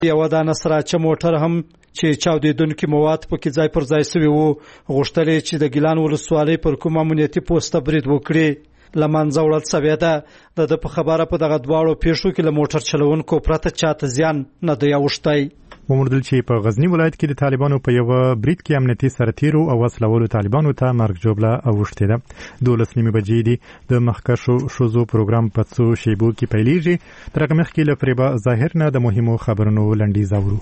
یو دانه سراچه موټر هم چې چاودیدونکو مواد پکې ځای پر ځای شوی وو غوښتل چې د ګیلان ولسوالۍ پر کوم امنیتي پوسټ برید وکړي لمنځه وړل شوی ده د په خبره په دغه دواړو پیښو کې له موټر چلوونکو پرته چاته زیان نه دی اوښتی. وموندل چې په غزنی ولایت کې د طالبانو په یو برید کې امنیتي سرتیرو او وسلوالو طالبانو ته مرګ جوړه اوښتې ده. 12 نیمې بجې دي د مخکښو شوزو پروګرام په څو شیبو کې پیلېږي. تر هغه مخکې له فریبا ظاهر نه د مهمو خبرونو لنډیز اورو.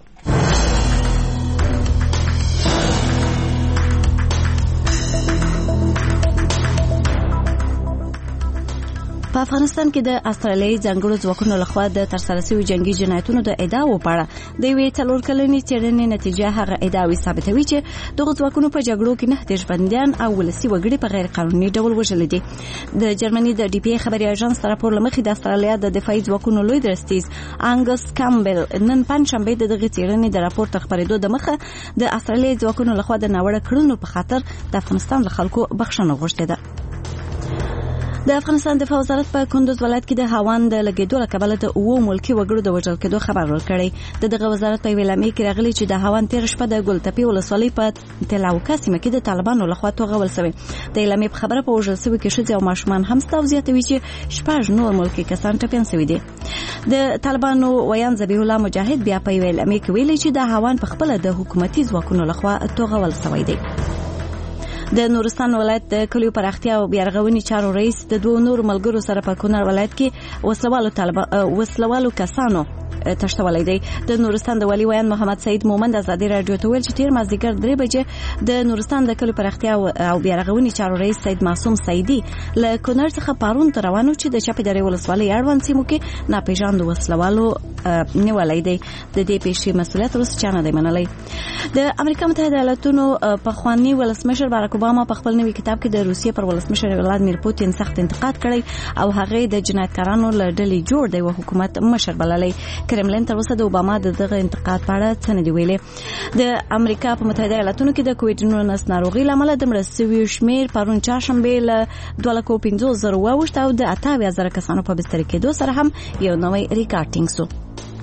په افغانستان کې د استرالیایي ځانګړو ځواکونو لخوا د ترسره شویو جنگي جنایتونو د ادعاو په اړه د یوې 4 کلنې څېړنې نتیجه هغه ادعاوې ثابتوي چې دغه ځواکونو په جګړو کې 9 دیش بندیان او ولسي وګړي په غیر قانوني ډول وژل دي. د جرمني د ډي پی خبري اژانس راپور لمخې د استرالیا د دفاعي ځواکونو لوی درستیز انګس کامبل نن پنځشنبه د دغه څېړنې د راپور خبرېدو د مخه د استرالیایي ځواکونو لخوا د ناوړه کړنو په خاطر د افغانستان له خلکو بخښنه غوښتې ده. د افغانستان دفاع وزارت په کندوز ولایت کې د هاوان د لګیدو له کبله د 9 ملکی وګړو د وژل کېدو خبر ورکړی. دغه وزارت په ویلامې کې راغلی چې د هاوان تیر شپه د ګلتپی ولسوالۍ په تلاوکا سیمه کې د طالبانو لخوا توغول شوی. د ویلامې په خبره په وژل شوی کې ښځې او ماشومان هم ستاو زیاتوي چې 6 نور ملکی کسان ټپیان شوي دي. د طالبانو ویان ذبیح الله مجاهد بیا په ویلامې کې ویلي چې د هاوان په خپل د حکومتي ځواکونو لخوا توغول شوی دی. د نورستان ولایت د کلیو پراختیا او بیارغونې چارو رئیس د 2 نور ملګرو سره په کونړ ولایت کې وسلوالو کسانو تشتولی دی. د نورستان د والي ویان محمد سعید مومند ازادي رادیو ته ویل چې تیر مازدیګر 3 بجې د نورستان د کلیو پراختیا او بیارغونې چارو رئیس سید معصوم سعیدی له کونړ څخه پارون ته روانو چې د چپې درې ولسوالۍ اړوند سیمو کې ناپېژاندو وسلوالو نیولای دی. د دې پیښې مسؤلیت روس چانه دی منلی. د امریکا متحده ایالاتونو په خواني ولسمشر باراک اوباما په خپل نوي کتاب کې د روسیې پر ولسمشر ولادیمیر پوتین سخت انتقاد کړی او هغه د جنایتکارانو له ډلې جوړ دی او حکومت مشر بللی. کرملین تر اوسه د اوباما دغه انتقاد په اړه څه نه دی ویلي. د امریکا په متحده ایالاتونو کې د کووډ-19 ناروغي لامل د مړه شویو شمیر پرون چهارشنبه له 2,50,000 واوښت او د 28,000 کسانو په بستر کېدو سره هم یو نوی ریکارډ ټینګ شو.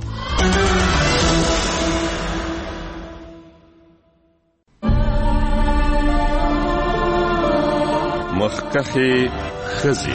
مخکخي خزي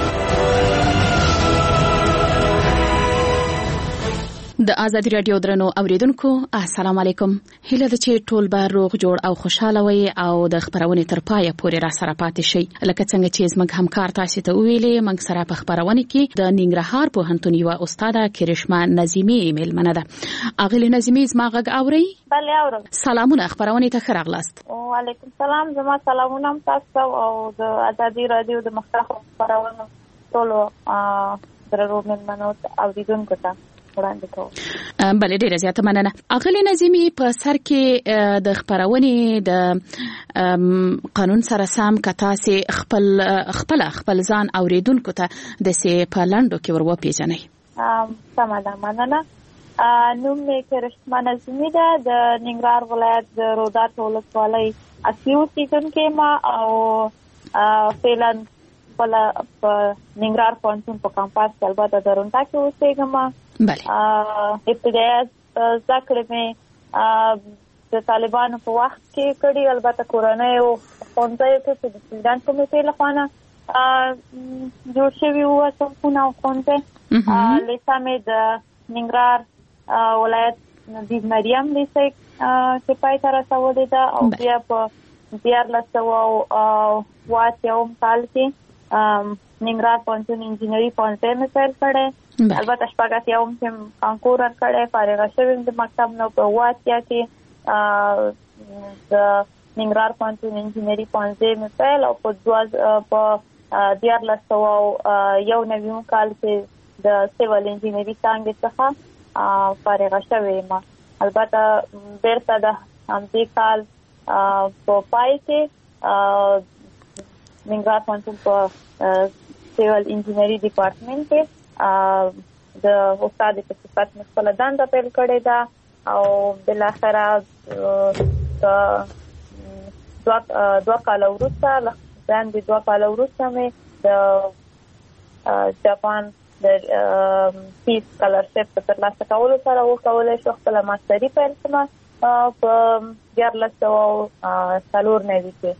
د ازادي رادیو درنو اوریدونکو السلام علیکم. هیله ده چې ټول به روغ جوړ او خوشاله وي او د خبرونې تر پایه پورې را سره پاتې شي. لکه څنګه چې زموږ همکار تاسو ته ویلي موږ سره په خبرونه کې د ننګرهار پوهنتون یو استاد کرشما نظیمی ایمیل منه ده. اغلی نظیمی زما غږ اوري؟ بله اورم. سلامونه خبرونه ته ښه راغلاست. وعلیکم سلام. زما سلامونه هم تاسو او د ازادي رادیو د مختلفو خبرونو ټولو درنو مېلمنو اوریدونکو ته بله ډیره زیاته مننه. اغلی نظیمی په سر کې د خبرونې د قانون سره سم کتا سي خپل ځان اوریدونکو ته د سي په لاندو کې ورو پیژنئ. سمه ده مننه. نوم مې کرشما نظیمی ده د ننګرهار ولایت د رودات ولسوالۍ اصلي اوسیدونکې ما او فعلا په ننګرهار پوهنتون په کمپاس کې البته درونټا کې اوسېږم. بله ابتدایي زده کړې مې د طالبانو په وخت کې کړي البته کورنۍ او ښوونځیو کې چې د سویډن کمیټې لخوا نه جوړ شوي وو صنفونه او ښوونځي. لیسه مې د ننګرهار ولایت نجیب مریم لیسه چې پای ته رسولې ده او بیا په 1988 کال کې ننګرهار پوهنتون انجینري پوهنځی مې پیل کړی. البته شپږ اتیا هم کانکور ورکړی فارغه شویم د مکتب نه په 1988 کې د ننګرهار پوهنتون انجینري پوهنځی مې پیل او په 1991 کال کې د سیول انجینري څانګې څخه فارغه شویم. البته بیرته د همدې کال په پای کې ننګرهار پوهنتون په سیول انجینري ډپارټمنټ کې د استاد په صفت مې خپله دنده پیل کړې ده او بالاخره دوه کاله وروسته مې د جاپان د پیس سکالرشپ ترلاسه کولو سره وکولای شو خپل ماستري پیل کړم په 1494 کې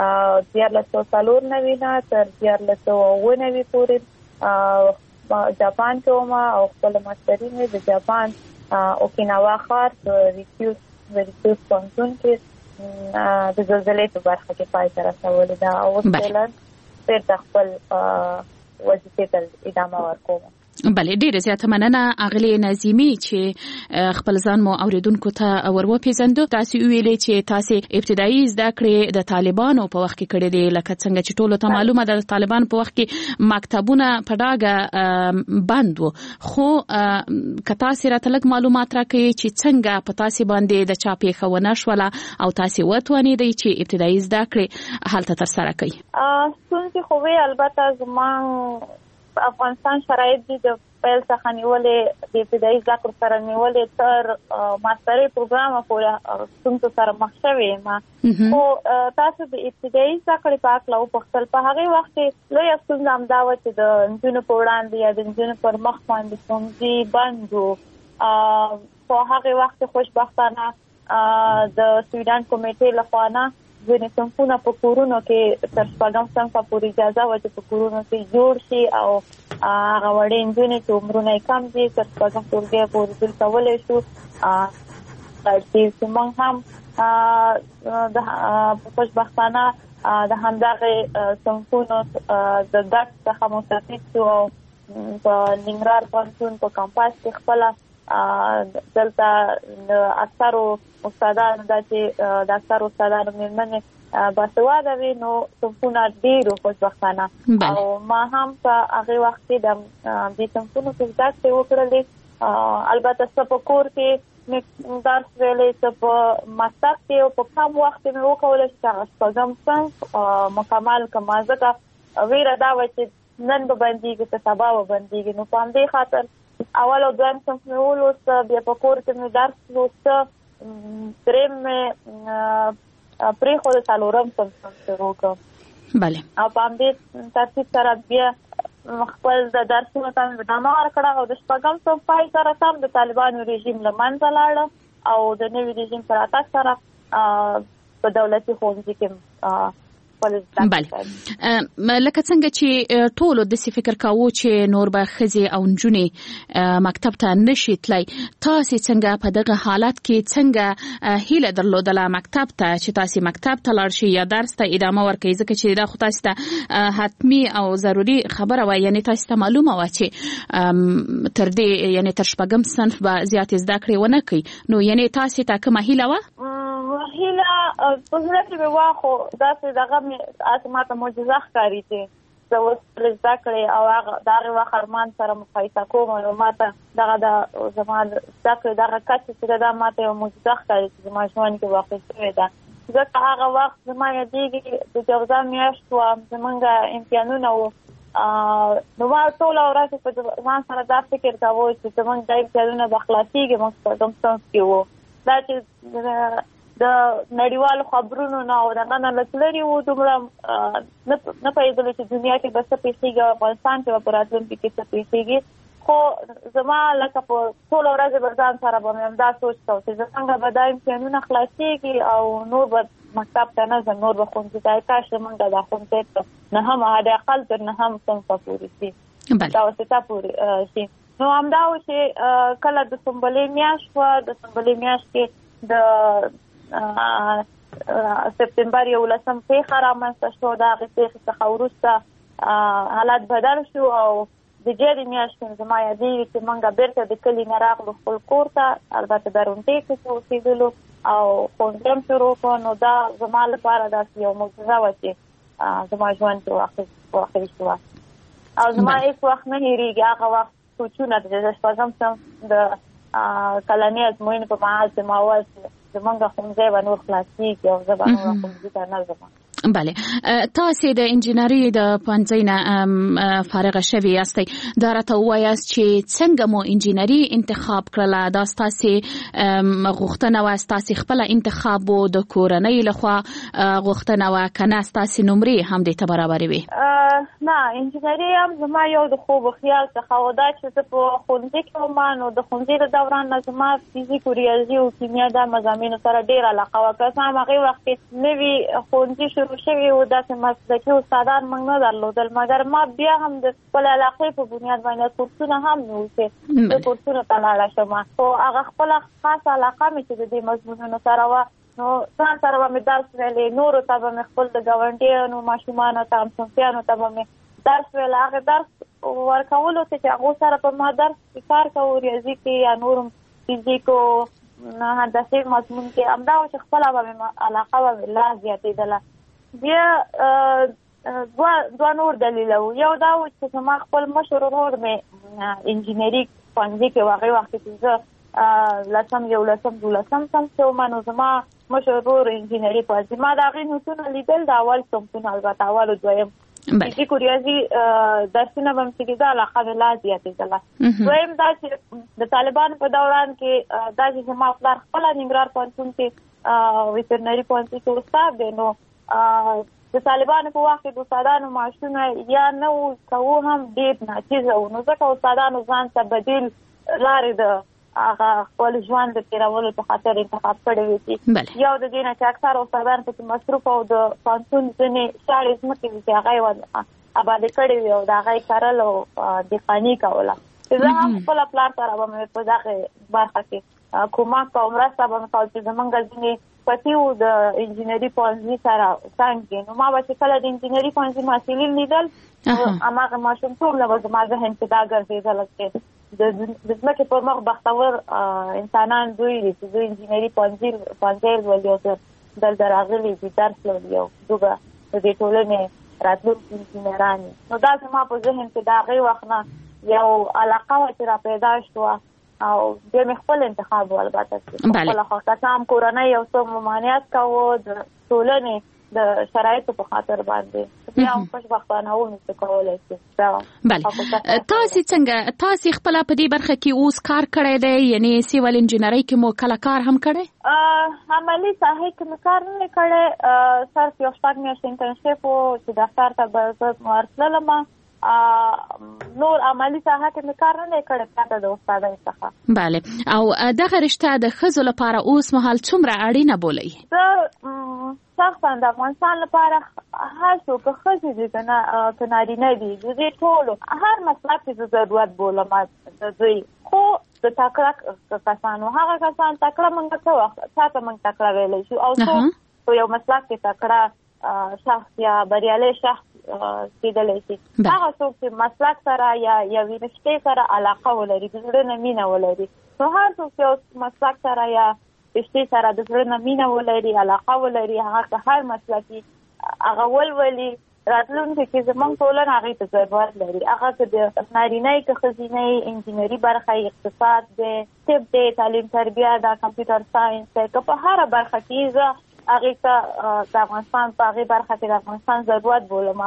1494 نه تر 1499 پورې جاپان کې وم او خپل ماستري مې د جاپان اوکیناوا ښار په ریکیوس پونتون کې د زلزلې په برخه کې پای ته رسولې ده او اوس بیرته خپل وظیفې ته ادامه ورکوم. بله ډیره زیاته مننه اغلی نظیمی چې خپل ځان مو اوریدونکو ته ورپېژندو. تاسو ویلې چې تاسو ابتدایي زده کړې د طالبانو په وخت کې کړې دي، لکه څنګه چې ټولو ته معلومه ده د طالبانو په وخت کې مکتبونه په ډاګه بند وو، خو که تاسو راته لږ معلومات راکړئ چې څنګه په تاسو باندې د چا پیښه شوله او تاسو وتوانیدئ چې ابتدایي زده کړې هلته ترسره کړئ. ستونزې خو البته زما افغانستان شرایط دي د پیل څخه نیولې د ابتدایي زده کړو سره نیولې تر ماستري پروګرام پورې ستونزو سره مخ شوې ما. خو تاسو د ابتدایي زده کړې په اړه وپوښتل، په هغه وخت کې لویه ستونزه همدا وه چې د نجونو په وړاندې یا د نجونو پر مخ باندې ښوونځي بند وو. په هغه وخت کې خوشبختانه د سویډن کمیټې لخوا نه ځینې صنفونه په کورونو کې تر 4 صنفه پورې اجازه وه چې په کورونو کې جوړ شي او هغه وړې نجونې چې عمرونه یې کم دي تر 4 ټولګیو پورې دلته کولی شو. چې موږ هم د خوشبختانه د همدغې صنفونو د ګډ څخه مستفید شو او په ننګرهار پوهنتون په کمپاس کې خپله دلته اکثرو استادانو دا چې د اکثرو استادانو مېرمنې باسواده وي نو صنفونه ډېرو خوشبختانه او ما هم په هغې وخت کې د دې صنفونو کې زده کړې وکړلې. البته څه په کور کې مې درس ویلی، څه په مکتب کې او په کم وخت کې مې وکولی چې هغه 6 صنف مکمل کړم، ځکه ویره دا وه چې نن به بندېږي که سبا به بندېږي. نو په همدې خاطر اول او دویم صنف مې ولوسته، بیا په کور کې مې درس لوسته، درېیم مې پرېښود، څلورم صنف شروع کړم. بله او په همدې ترتیب سره بیا خپل د درسونو ته مې ادامه ورکړه او د 4 صنف پای سره سم د طالبانو رژیم له منځه لاړه او د نوي رژیم په راتګ سره په دولتي ښوونځي کې بله لکه څنګه چې ټولو داسې فکر کاوه چې نور به ښځې او نجونې مکتب ته نشي تللی، تاسې څنګه په دغه حالت کې څنګه هیله درلودله مکتب ته چې تاسې مکتب ته لاړ شئ یا درس ته ادامه ورکړئ، ځکه چې دا خو تاسې ته حتمي او ضروري خبره وه، یعنې تاسې ته معلومه وه چې تر دې یعنې تر 4 صنف به زیاتې زده کړې ونه کړئ، نو یعنې تاسې ته کومه هیله وه؟ هیله په زړه کې مې وه، خو داسې دغه مې ماته معجزه ښکاري چې زه اوس زده کړې او د هغې وخت ارمان سره مقایسه کوم نو ماته دغه د زما زده کړې دغه کچه چې ده ماته یوه معجزه ښکاري چې زما ژوند کې واقع شوې ده. ځکه هغه وخت زما یادېږي د جوزا میاشت وه، زمونږ امتحانونه وو، نو ما ټوله ورځ په ځان سره دا فکر کاوه چې زمونږ دا امتحانونه به خلاصېږي. موږ په 4 صنف کې وو، دا چې د نړیوالو خبرونو نه او دغه نه لرې وو، دومره نه پوهېدلو چې دنیا کې به څه پېښېږي او افغانستان کې به په راتلونکي کې څه پېښېږي. خو زما لکه په ټوله ورځ به ځان سره به مې همدا سوچ کوم چې څنګه به دا امتحانونه خلاصېږي او نور به مکتب ته نه ځم، نور به ښوونځي ته، کاش زمونږ دا ښوونځی ته نهم حداقل تر 9 صنفه پورې شي، متوسطه پورې شي. نو همدا و چې کله د سنبلې میاشت وه، د سنبلې میاشت کې د سپتمبر 11 پیښه رامنځته شو. د هغې پیښې څخه وروسته حالات بدل شو او د جدي میاشتې زما یادېږي چې موږ بیرته د کلي نه راغلو خپل کور ته، البته درونټې کې اوسېدلو او ښوونځی هم شروع کړو. نو دا زما لپاره داسې یو معجزه وه چې زما ژوند کې واقع شوه او زما هېڅ وخت نه هېرېږي هغه وخت سوچونه د 4 صنف د کلنۍ ازموینې په مهال چې ما وویل چې زمونږ ښوونځی به نور خلاصېږي او زه به نور ښوونځي ته نه ځم. بله تاسې د انجینري د پوهنځۍ نه فارغه شوي یاستئ، دا راته ووایاست چې څنګه مو انجینري انتخاب کړله؟ دا ستاسې غوښتنه وه، ستاسې خپله انتخاب و، د کورنۍ لخوا غوښتنه وه، که نه ستاسې نمرې هم دې ته برابرې وې؟ نه انجینری هم زما یو د خوب خیال څخه و دا چې زه په ښوونځي کې وم نو د ښوونځي د دوران نه زما فزیک او ریاضي او کیمیا د مضامینو سره ډېره علاقه وه که څه هم هغې وخت کې نوي ښوونځي شروع شوي وو داسې مسلکي استادان موږ نه درلودل مګر ما بیا هم د خپلې علاقې په بنیاد باندې کورسونه هم مې وکړې زه کورسونو ته لاړه شم خو هغه خپله خاصه علاقه مې چې د دې مضمونونو سره وه نو ځان سره به مې درس ویلې نورو ته به مې خپل د ګاونډیانو ماشومانو ته همصنفیانو ته به مې درس ویل هغه درس ورکولو چې هغو سره په ما درس کې کار کوو ریاضي کې یا نور فزیک او هندسي مضمون کې همدا و چې خپله به مې علاقه به مې لا زیاتېدله بیا دوه نور دلیله وو یو دا و چې زما خپل مشر ورور مې انجینري ښوونځي کې و هغې وخت کې زه لسم یولسم دولسم صنف کې وم نو زما مشر ورور انجینري ښوونځي ما د هغې نوټونه لیدل د اول صنفونه البته اول او دویم فزیک او ریاضي درسونه به مې چې کېده علاقه مې لا زیاتېدله دویم دا چې د طالبانو په دوران کې دا چې زما پلار خپله ننګرهار پوهنتون کې ویټرنري پوهنځي کې استاد دی نو د طالبانو په وخت کې د استادانو معاشونه یا نه وو که وو هم ډېر ناچیزه وو نو ځکه استادانو ځان ته بدیل لارې د هغه خپل ژوند د تېرولو په خاطر انتخاب کړی وي چې یو د دې نه چې اکثر استادان پکې مصروف او د پوهنتون ځینې شاړې ځمکې وي چې هغه یې ابادې کړې وي او د هغه یې کرل او دهقاني کوله چې زه هم خپله پلار سره به مې په دغې برخه کې کومک او مرسته به مې کول چې زمونږ ځینې پټي وو د انجینري پوهنځي سره څنګ کې نو ما به چې کله د انجینري پوهنځي محصلین لیدل هماغه ماشومتوب نه به زما ذهن کې دا ګرځېدله چې د ځمکې پر مخ بختور انسانان دوی دي چې دوی انجینري پوهنځی لولي او دلته راغلي دي درس لولي او دوی به د دې ټولنې راتلونکي انجینران نو دا زما په ذهن کې د هغې وخت نه یو علاقه وه چې را پیدا شوه او بیا مې خپل انتخاب و البته خپله خوښه څه هم کورنۍ یو څه ممانعت کوو د ټولنې د شرایطو په خاطر باندې بیا هم خوشبختانه ونشو کولی شي تاسې څنګه تاسې خپله په دې برخه کې اوس کار کړی دی یعنې سیول انجینرۍ کې مو کله کار هم کړی عملي ساحې کې مې کار نه دی کړی صرف یو 6 میاشتې انټرنشپ و چې دفتر ته به زه ورتللم نور عملي ساحه کې مې کار نه دی کړی پرته د استادۍ څخه بله او دغه رشته د ښځو لپاره اوس مهال څومره اړینه بولئ زه شخصا د افغانستان لپاره هر څوک که ښځې دي که نارینه دي د دې ټولو هر مسلک کې زه ضرورت بولم د دوی خو د تکړه کسانو هغه کسان تکړه موږ څه وخت چا ته موږ تکړه ویلی شو او څوک په یو مسلک کې تکړه شخص یا بریالی شخص کېدلی شي هغه څوک چې مسلک سره یا یوې رشتې سره علاقه ولري د زړه نه مینه ولري نو هر څوک چې یو مسلک سره یا رشتې سره د زړه نه مینه ولري علاقه ولري هغه که هر مسلکي هغه ولولي راتلونکي کې زموږ ټولنه هغې ته ضرورت لري هغه که د نارینۍ که ښځینۍ انجینري برخه اقتصاد دی طب دی تعلیم تربیه دا کمپیوټر ساینس دی که په هره برخه کې زه هغې ته د افغانستان په هغې برخه کې د افغانستان ضرورت بولم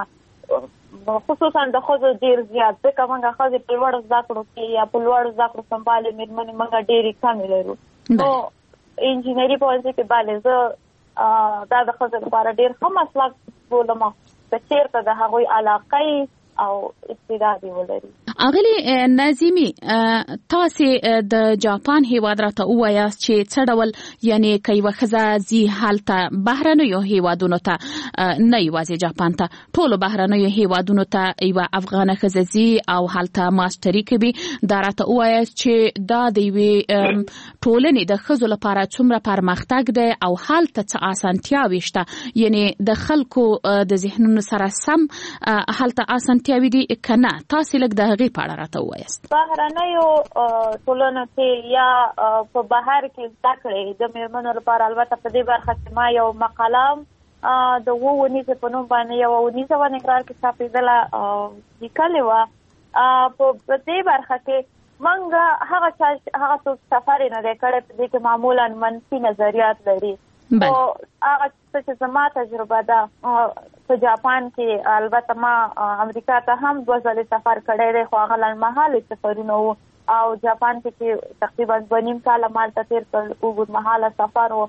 خصوصا د ښځو ډېر زیات ځکه موږ ښځې په لوړو زده کړو کې یا په لوړو زده کړو سمبالې مېرمنې موږ ډېرې کمې لرو نو انجینري پوهنځي کې بله زه دا د ښځو لپاره ډېر ښه مسلک بولم که چېرته د هغوی علاقه او استعداد ولري اغلی نظیمی تاسې د جاپان هیواد راته ووایاست چې څه ډول یعنی که یوه ښځه ځي هلته بهرنیو هیوادونو ته نه یوازې جاپان ته ټولو بهرنیو هیوادونو ته یوه افغانه ښځه ځي او هلته ماسټري کوي دا راته ووایاست چې دا د یوې ټولنې د ښځو لپاره څومره پرمختګ دی او هلته څه اسانتیاوې شته یعنی د خلکو د ذهنونو سره سم هلته اسانتیاوې دي که نه تاسې لږ د هغې په اړه راته ووایاست بهرنیو ټولنو کې یا په بهر کې زده کړې د مېرمنو لپاره البته په دې برخه کې ما یو مقاله د 7 ونیزې په نوم باندې یوه ونیزه وه ننګرهار کې چاپېدله لیکلې وه په دې برخه کې موږ هغه څوک سفر یې نه دی کړی په دې کې معمولا منفي نظریات لري خو هغه څه چې زما تجربه ده په جاپان کې البته ما امریکا ته هم 2 ځلې سفر کړی دی خو هغه لنډمهاله سفرونه وو او جاپان کې تقریبا 2.5 کاله مالته تېر کړل اوږد مهاله سفر و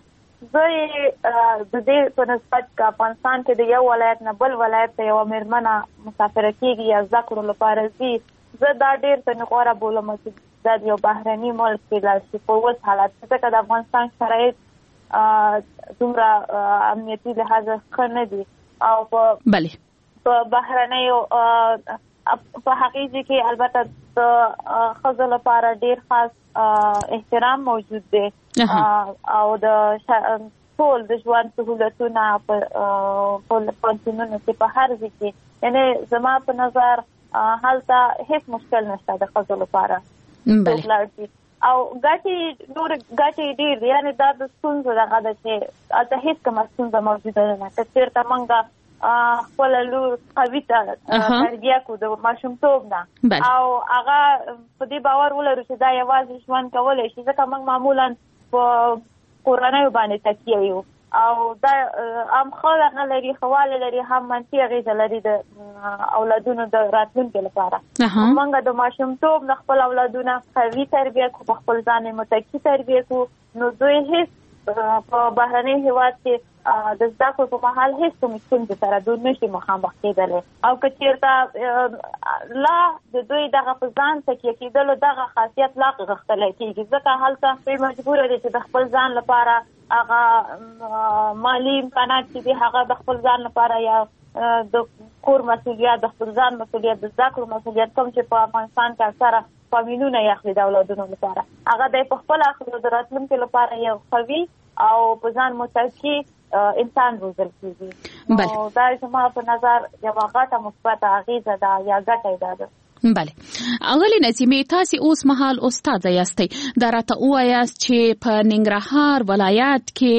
زه د دې په نسبت کې افغانستان کې د یو ولایت نه بل ولایت ته یو مېرمنه مسافر کېږي یا زده کړو لپاره ځي، زه دا ډېر څه غوره بولم چې دا یو بهرني ملک کې لاړ شي په اوس حالت کې، ځکه د افغانستان شرایط دومره امنیتي لحاظ ښه نه دي او په بهرنیو په حقیقي کې البته د ښځو لپاره ډېر خاص احترام موجود دی او د ټول د ژوند سهولتونه په پوهنتونونو کې په هر ځای کې، یعنې زما په نظر هلته هیڅ مشکل نشته د ښځو لپاره او ګټې ډېر دي، یعنې دا د ستونزو دغه ده چې هلته هیڅ کومه ستونزه موجوده نه ده. که چېرته موږ خپله لور قوي ته تربیه کړو د ماشومتوب نه او هغه په دې باور ولرو چې دا یوازې ژوند کولی شي، ځکه موږ معمولا په کورنیو باندې تکیه یو او دا هم ښه دغه لري، ښه والی لري، هم منفي اغېزه لري د اولادونو د راتلونکي لپاره. موږ د ماشومتوب نه خپل اولادونه قوي تربیه کړو، په خپل ځان یې متکي تربیه کړو، نو دوی هېڅ په بهرني هېواد کې د زده کړو په مهال هېڅ کومې ستونزې سره دوی نشي مخامخ کېدلی او که چېرته لا د دوی دغه په ځان تکیه کېدلو دغه خاصیت لا غښتلی کېږي، ځکه هلته دوی مجبوره دي چې د خپل ځان لپاره هغه مالي امکانات چې دي هغه د خپل ځان لپاره یا د کور مسؤلیت، د خپل ځان مسؤلیت، د زده کړو مسؤلیت کوم چې په افغانستان کې اکثره فامیلونه یې اخلي د اولادونو لپاره، هغه دی په خپله اخلي د راتلونکي لپاره یو قوي او په ځان متکي انسان روزل کېږي. نو دا زما په نظر یوه غټه مثبته اغېزه ده یا ګټه یې دا ده. بله اغلی نظیمې، تاسې اوس مهال استاده یاستئ، دا راته ووایاست چې په ننګرهار ولایت کې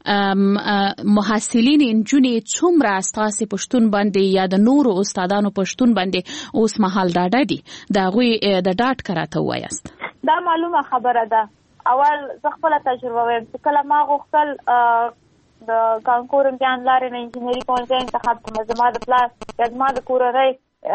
محصلین نجونې څومره ستاسې په شتون باندې یا د نورو استادانو په شتون باندې اوس مهال ډاډه دي، د هغوی د ډاډ که راته ووایاست. دا معلومه خبره ده. اول زه خپله تجربه وایم چې کله ما غوښتل د کانکور امتحان لارې نه انجینري پوهنځی انتخاب کړم، زما د پلار یا زما د کورنۍ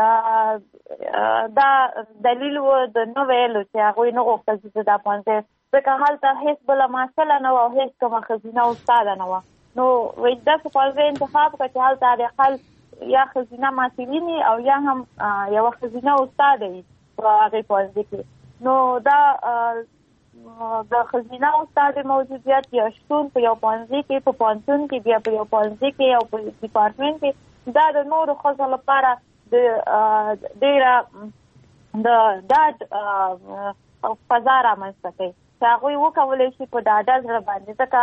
دا دلیل و د نه ویلو چې هغوی نه غوښتل چې زه دا پوهنځی، ځکه هلته هېڅ بله محصله نه وه او هېڅ کومه ښځینه استاده نه وه، نو وایي داسې پوهنځی انتخاب کړه چې هلته حداقل یا ښځینه محصلین او یا هم یوه ښځینه استاده وي په هغې پوهنځي کې. نو دا د ښځینه استادې موجودیت یا شتون په یو پوهنځي کې، په پوهنتون کې، بیا په یو پوهنځي کې او په ډیپارټمنټ کې، دا د نورو ښځو لپاره د ډېره د ډاډ فضا رامنځته کوي چې هغوی وکولی شي په ډاډه زړه باندې، ځکه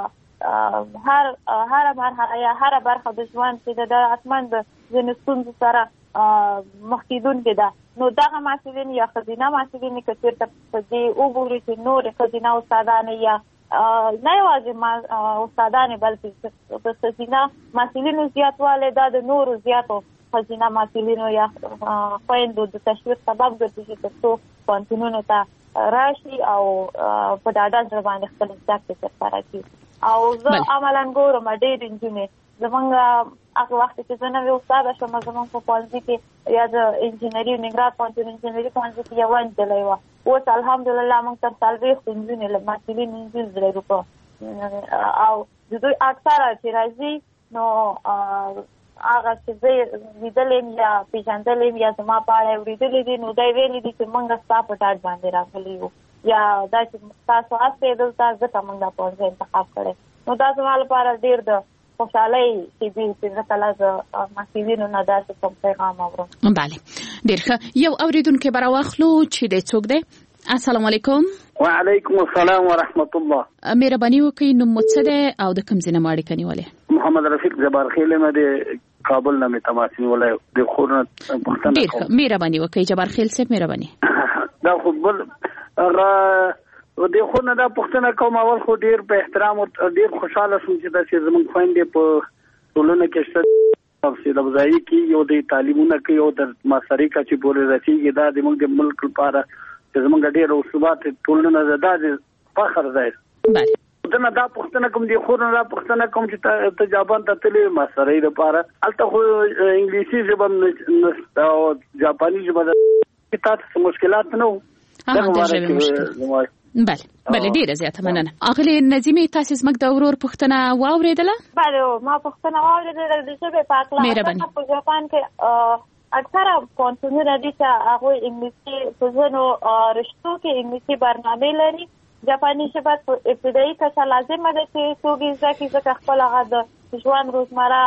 هره مرحله یا هره برخه د ژوند چې د حتما د ځینو ستونزو سره مخ کېدونکې ده، نو دغه محصلین یا ښځینه محصلین که چېرته په دې وګوري چې نورې ښځینه استادانې یا نه یوازې استادانې بلکې د ښځینه محصلینو زیاتوالی دا د نورو زیاتو ښځینه محصلینو یا خویندو د تشویق سبب ګرځي چې تر څو پوهنتونونو ته راشي او په ډاډه زړه باندې خپل زده کړې ترسره کړي. او زه عملاً ګورم ډېرې نجونې زمونږ هغه وخت چې زه نوې استاده شوم، زمونږ په پوهنځي کې یا د انجینري ننګرهار پوهنتون انجینري پوهنځي کې یوه نجلۍ وه، اوس الحمدلله موږ تر 40 نجونې محصلین نجونې لرو او د دوی اکثره چې راځي نو هغه چې زه لیدلې یم یا پېژندلې یم یا زما په اړه یې اورېدلي دي، نو دی ویلي دي چې موږ ستا په ډاډ باندې راغلي یو یا دا چې تاسو هستئ دلته ځکه موږ دا پوهنځی انتخاب کړی. نو دا زما لپاره ډېر د خوشحالۍ چې دي چې زه کله د محصلینو نه داسې کوم پیغام اورم. بله ډېر ښه. یو اورېدونکی به راواخلو چې دی څوک دی؟ السلام علیکم. وعلیکم السلام ورحمت الله. مهرباني وکړئ نوم مو څه دی او د کوم ځای نه مو اړیکه نیولې؟ محمد رفیق جبارخیل یم، د کابل نه مې تماس نیولی، د خور نه پوښتنه کوم. ډېر ښه، مهرباني وکړئ جبارخیل صاحب، مهرباني. دا خو بل د خور نه دا پوښتنه کوم، اول خو ډېر په احترام او ډېر خوشحاله شوم چې داسې زموږ خویندې په ټولنه کې شته حوصله افزایي کوي او د تعلیمونه کوي او د معاصرې کچې پورې رسېږي. دا زموږ د ملک لپاره چې زموږ ډېر ثبات ټولنه ده، دا د فخر ځای. دنه دا پوښتنه کوم دی، خو نه دا پوښتنه کوم چې ته جاپان ته تلې معاصرې لپاره، هلته خو انګلیسي ژبه او جاپاني ژبه کې تاسو مشکلات نه وو؟ بله ډیره زیاته مننه. اغلی نظیمه تاسو زموږ د ورور پوښتنه واوریدله؟ بله ما پوښتنه واوریدله د ژبې په اړه. په جاپان کې اکثره پوهنتونونه دي چې هغوی انګلیسي په ځینو رشتو کې انګلیسي برنامې لري. جاپاني ژبه په ابتدایي کچه لازمه ده چې څوک یې زده کړي، ځکه خپل هغه د ژوند روزمره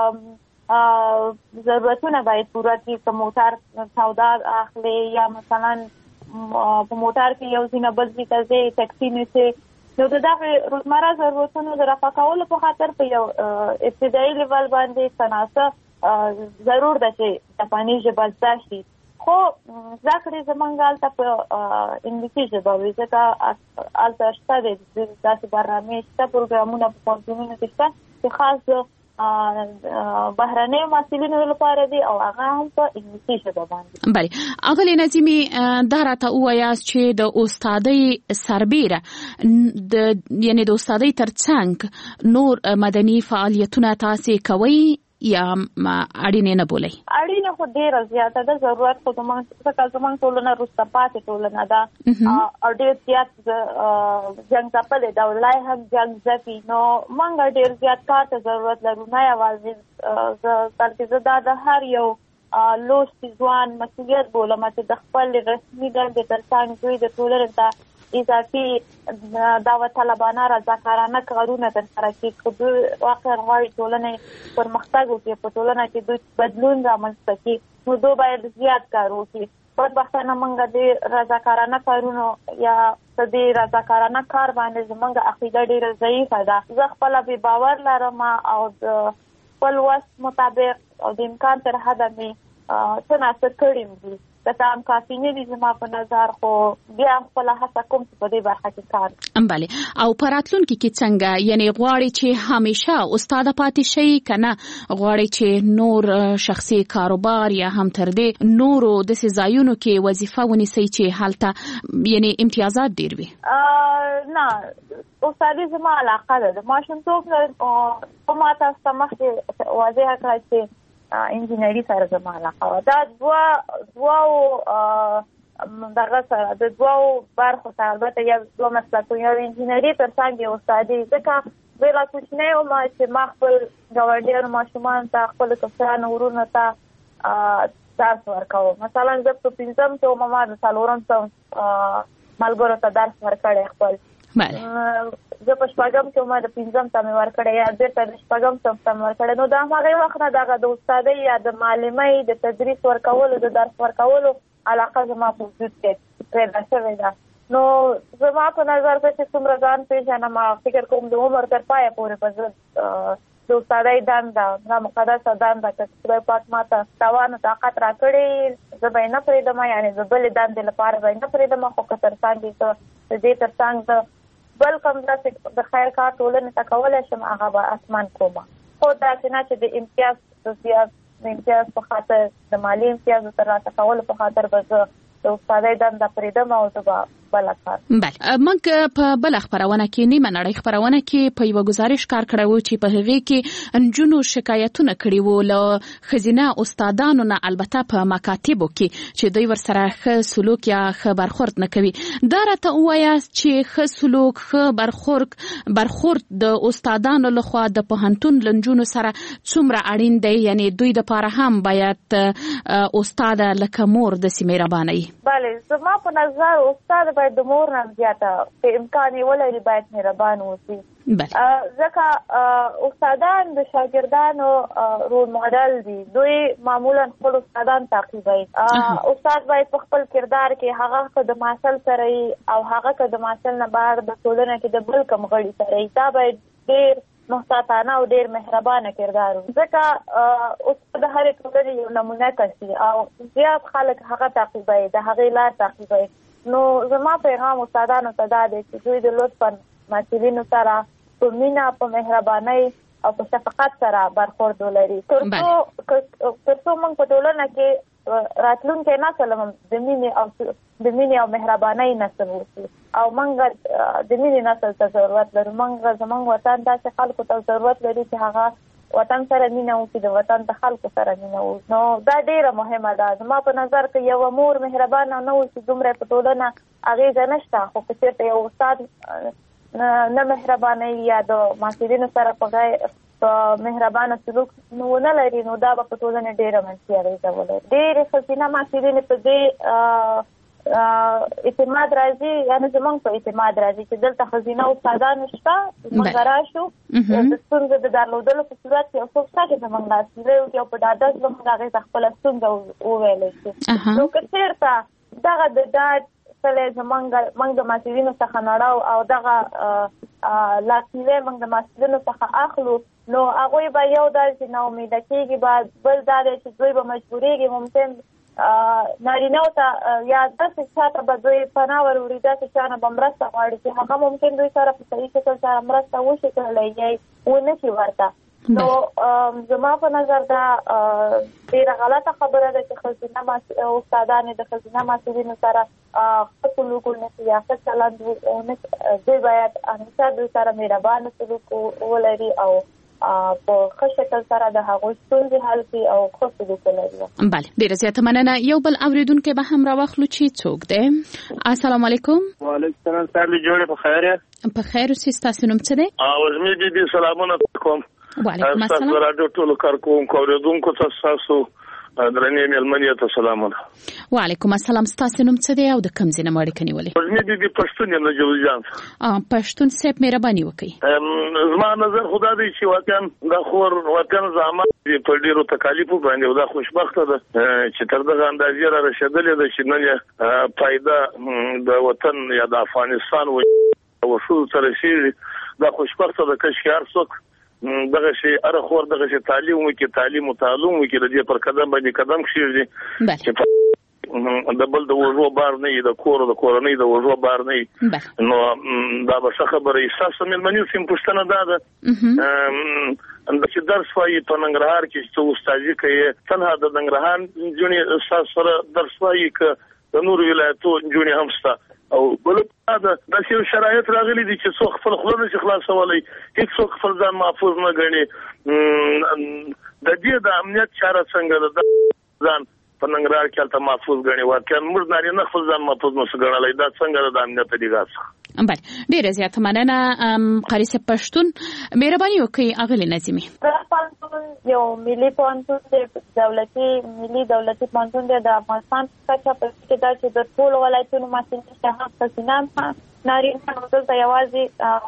ضرورتونه باید پوره کړي. که موټر سودا اخلي یا مثلا په موټر کې یو ځای نه بل ځای ته ځي، ټکسي نیسي، نو د دغه روزمره ضرورتونو د رفع کولو په خاطر په یو ابتدایي لیول باندې څه ضرور ده چې جاپاني ژبه زده شي. خو زده کړې زموږ هلته په انګلیسي ژبه وي، ځکه هلته شته دی داسې برنامې شته، پروګرامونه په پوهنتونونو کې شته چې خاص بهرنیو محصلینو لپاره دي او هغه هم په انګلیسي ژبه باندې. بله اغلی نظیمه دا راته ووایاست چې د استادۍ سربیره یعنی د استادۍ ترڅنګ نور مدني فعالیتونه تاسې کوئ یا اړینه نه بولئ؟ اړینه خو ډیره زیاته ده، ضرورت خو زموږ ټولنه وروسته پاتې ټولنه ده او ډیر زیات جنګ ځپلې ده او لا هم جنګ ځپي. نو موږ ډیر زیات کار ته ضرورت لرو، نه یوازې بلکې زه دا د هر یو لوستي ځوان مسؤلیت بولم چې د خپل رسمي دندې ترڅنګ دوی د ټولنې ته اضافي دعوت طلبانه رضاکارانه کارونه ترسره کړي. که دوی واقعا غواړي ټولنه پرمختګ وکړي، په ټولنه کې دوی بدلون رامنځته کړي، نو دوی باید زیات کار وکړي. بدبختانه موږ د رضاکارانه کارونو یا د رضاکارانه کار باندې زموږ عقیده ډیره ضعیفه ده. زه خپله بې باور لرم او د خپل وس مطابق او د امکان تر حده مې څه ناڅه کړي دي، که څه هم کافي نه دي زما په نظر، خو بیا هم خپله هڅه کوم چې په دې برخه کې کار. بله او په راتلونکي کې څنګه، یعنی غواړئ چې همیشه استاده پاتې شئ که نه غواړئ چې نور شخصي کاروبار یا هم تر دې نورو داسې ځایونو کې وظیفه ونیسئ چې هلته یعنی امتیازات ډیر وي؟ نه، استادي زما علاقه ده. د ماشومتوب نه ما تاسو ته مخکې واضح کړه چې انجینري سره زما علاقه وه. دا دواو دغه سره د دواو برخو سره البته یو دوه مسلکونه، یو انجینري تر څنګ یو استادي. ځکه زه لا کوچنی وم چې ما خپل ګاونډیانو ماشومانو ته، خپلو کسانو ورونو ته درس ورکوم. مثلا زه په 5م کې وم، ما د 4م ملګرو ته درس ورکړی خپل. زه په 4م کې ما د 5م ته مې ورکړی یا بېرته د 4م ته مې ورکړی. نو دا هغې وخت نه دغه د استادۍ یا د معلمۍ د تدریس ورکولو، د درس ورکولو علاقه زما په وجود کې پیدا شوې ده. نو زما په نظر زه چې څومره ځان پېژنم، فکر کوم د عمر تر پایه پورې به زه د استادۍ دنده، دا مقدسه دنده که خدای پاک ما ته توان او طاقت راکړی، زه به یې نه پرېږدم، یعنې زه بلې دندې لپاره به یې نه پرېږدم. خو که تر څنګ یې زه د دې تر څنګ زه بل کوم داسې د خیر کار ټولنې ته کولی شم، هغه به حتما کوم. خو داسې نه چې د امتیاز په خاطر، د مالي امتیازو ترلاسه کولو په خاطر به زه د استادۍ دنده پرېږدم او زه به بله کار. بله موږ په بله خپرونه کې، نیمه نړۍ خپرونه کې په یوه ګزارش کار کړی و چې په هغې کې نجونو شکایتونه کړي وو له ښځینه استادانو نه، البته په مکاتبو کې چې دوی ورسره ښه سلوک یا ښه برخورد نه کوي. دا راته ووایاست چې ښه سلوک، ښه برخورد د استادانو لخوا د پوهنتون له نجونو سره څومره اړین دی؟ یعنی دوی دپاره هم باید استاده لکه مور داسې مهربانه وي. بله زما په نظر استاد باید د مور نه زیاته که امکان یې ولري باید مهربان اوسي. ځکه استادان د شاګردانو رول ماډل دي، دوی معمولا خپل استادان تعقیبوي. استاد باید په خپل کردار کې هغه که د محصل سره او هغه که د محصل نه بهر د ټولنه کې د بل کوم غړي سره دا باید ډېر محتاطانه او ډېر مهربانه کردار وي. ځکه استاد د هرې ټولنې یو نمونه کسي او زیات خلک هغه تعقیبوي، د هغې لار تعقیبوي. نو زما پیغام استادانو ته دا دی چې دوی د لطفا محصلینو سره په مینه، په مهربانۍ او په شفقت سره برخورد ولري، تر څو موږ په ټولنه کې راتلونکی نسل د مینې او مهربانۍ نسل اوسي. او موږ د مینې نسل ته ضرورت لرو. زموږ وطن داسې خلکو ته ضرورت لري چې هغه وطن سره مینه وکړي، د وطن د خلکو سره مینه وکړي. نو دا ډیره مهمه ده. زما په نظر که یوه مور مهربانه نه اوسي، دومره په ټولنه هغه نشته. خو که چېرته یو استاد نه مهرباني یا د محصلینو سره په مهربانه سلوک نه لري نو دا به په ټولنه ډېره منفي اغېزه ولري. ډېرې ښځینه محصلینې په دې اعتماد راځي، یعنې زموږ په اعتماد راځي چې دلته ښځینه استادان شته، موږ راشو د ستونزې د درلودلو په صورت کې یو څوک شته چې زموږ لاسلیدل وکړي او په ډاډه زړه موږ هغې ته خپله ستونزه وویلی شو. نو که چېرته دغه د ډاډ سلی زموږ د محصلینو څخه نړو او دغه لاسلیدل موږ د محصلینو څخه اخلو نو هغوی به یو دا چې ناامیده کېږي، بل دا دی چې دوی به مجبورېږي ممکن نارینهو ته یا داسې چا ته به دوی پناه ور وړي، داسې چا نه به مرسته غواړي چې هغه ممکن دوی سره په صحیح شکل سره مرسته وشي کړلی یا ونه شي ورته. نو زما په نظر دا ډېره غلطه خبره ده چې ښځینه استادانې د ښځینه محصلینو سره ښه سلوک ونه کړي یا ښه چلند دوی باید همیشه دوی سره مهربانه سلوک ولري او په ښه شکل سره د هغوی ستونزې حل کړي او ښه سلوک ولري. بله، ډېره زیاته مننه. یو بل اورېدونکی به هم راواخلو چې څوک دی. السلام علیکم. وعلیکم السلام. سهار دې جوړې، په خیر یې؟ په خیر اوسئ. ستاسو نوم څه دی؟ وزمې دې سلامونه کوم. وعلیکم السلام. ستاسو راډیو ټولو کارکوونکو اورېدونکو ته ستاسو درنې مېلمنې ته سلامونه. وعلیکم السلام. ستاسو نوم څه دی او د کوم ځای نه مو اړیکه نیولې؟ وزمې دې پښتون یم د جوزجان. پښتون صاحب مهرباني وکړئ. زما نظر خدا دی چې واقعا دا خور واقعا زحمت په ډېرو تکالیفو باندې او دا خوشبخته ده چې تر دغه اندازې را رسېدلې ده چې نن فایده د وطن یا د افغانستان وشو سره شي. دا خوشبخته ده کش هر څوک دغه شی اره خور دغه شی تعلیم وکي، تعلیم او تعلم وکي، د دې پر قدم باندې قدم کېږي چې د بل د وژو بار نه د کورنۍ د وژو بار نه نو دا به څه خبره. احساس مېلمنیو سیم پوښتنه دا ده چې درس وایي په ننګرهار کې چې استادي کوي، تنها د ننګرهار نجونې استاد سره درس وایي که د نورو ولایتو نجونې هم شته او بل دا داسې شرایط راغلي دي چې څوک خپل خوله نشي خلاصولی، هیڅوک خپل ځان محفوظ نه ګڼي. د دې د امنیت چاره څنګه ده ځان په ننګرهار کې هلته محفوظ ګڼي؟ واقعا موږ نارینه خپل ځان محفوظ نشو ګڼلی، دا څنګه ده د امنیت طریقه څخه؟ بله، ډېره زیاته مننه. قاري صاحب پښتون مهرباني وکړئ. اغلې نظیمې، پوهنتون یو ملي پوهنتون دی، ملي دولتي پوهنتون دی د افغانستان په کچه په کې دا چې د ټولو ولایتونو محصلین شته، هم ښځینه هم نارینه. نو دلته یوازې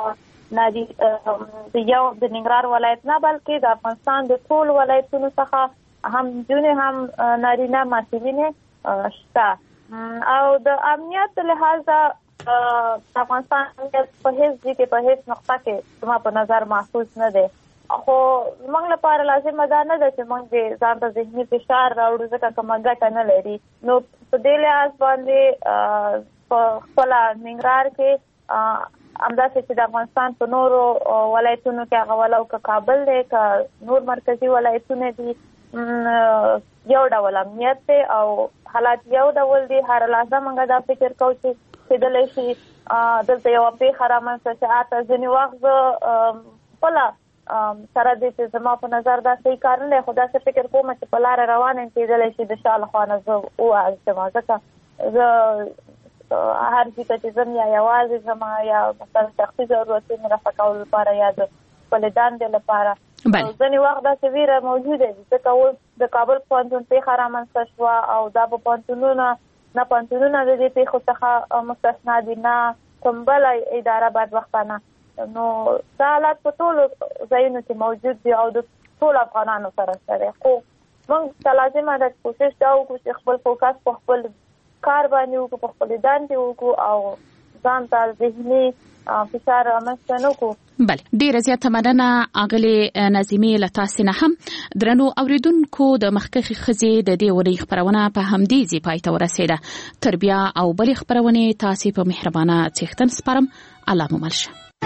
یو د ننګرهار ولایت نه بلکې د افغانستان د ټولو ولایتونو څخه هم نجونې هم نارینه محصلین شته. او د امنیت لحاظه افغانستان په هیڅ ځای کې په هیڅ نقطه کې زما په نظر محفوظ نه دی. خو موږ لپاره لازمه دا نه ده چې موږ ځان ته ذهني فشار راوړو ځکه کومه ګټه نه لري. نو په دې لحاظ باندې په خپله ننګرهار کې همداسې چې د افغانستان په نورو ولایتونو کې هغه ولو که کابل دی که نور مرکزي ولایتونه دي یو ډول امنیت دی او حالات یو ډول دي. هر لحظه موږ دا فکر کوو چې کېدلی شي دلته یوه پېښه رامنځته شي. ځینې وخت زه خپله سره دې چې زما په نظر دا صحیح کار نه دی، خو داسې فکر کوم چې په لاره روان یم کېدلی شي د شا له خوا نه زه ووهل شم، ځکه زه هر ځای ته چې ځم یا یوازې ځم یا مثلا شخصي ضرورتونو رفع کولو لپاره یا د خپلې دندې لپاره. ځینې وخت داسې ویره موجوده وي ځکه اوس د کابل پوهنتون پېښه رامنځته شوه او دا به پوهنتونونه د دې پېښو څخه مستثنا دي، نه کوم بله اداره بدبختانه. نو دا حالات په ټولو ځایونو کې موجود دي او د ټولو افغانانو سره شته دی. خو موږ ته لازمه ده کوشش دا وکړو چې خپل فوکس په خپل کار باندې وکړو، په خپلې دندې وکړو او ځان ته ذهني فشار رامنځته نه کړو. بله، ډېره زیاته مننه اغلې نظیمې له تاسې نه هم. درنو اورېدونکو، د مخکښې ښځې د دې اونۍ خپرونه په همدې ځای پای ته ورسېده. تر بیا او بلې خپرونې تاسې په مهربانه څښتن سپارم. الله مو مل شه.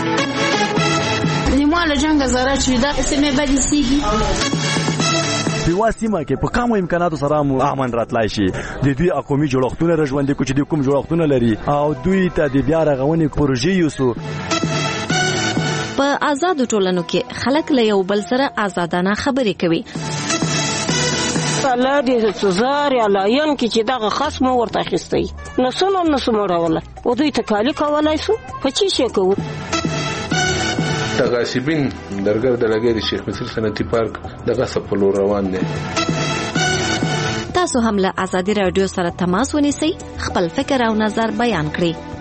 نیمه له جنګه زاره چې دا سیمې بدې سیږي په یوه سیمه کې په کمو امکاناتو سره مو امن راتلای شي. د دوی قومي جوړښتونه را ژوندي کړو چې د کوم جوړښتونه لري او دوی ته د بیا رغونې پروژې یوسو. په آزادو ټولنو کې خلک له یو بل سره آزادانه خبرې کوي. الله دې سزار یا لاین کې چې دغه خصم ورته اخیستی نسو مړوله او دوی ته کالی کولای شو په چی شي کوو. تغاسبین درګر د لګي د شیخ مصر صنعتي پارک د غصب په لور روان دي. تاسو هم له آزادي رادیو سره تماس ونیسئ، خپل فکر او نظر بیان کړئ.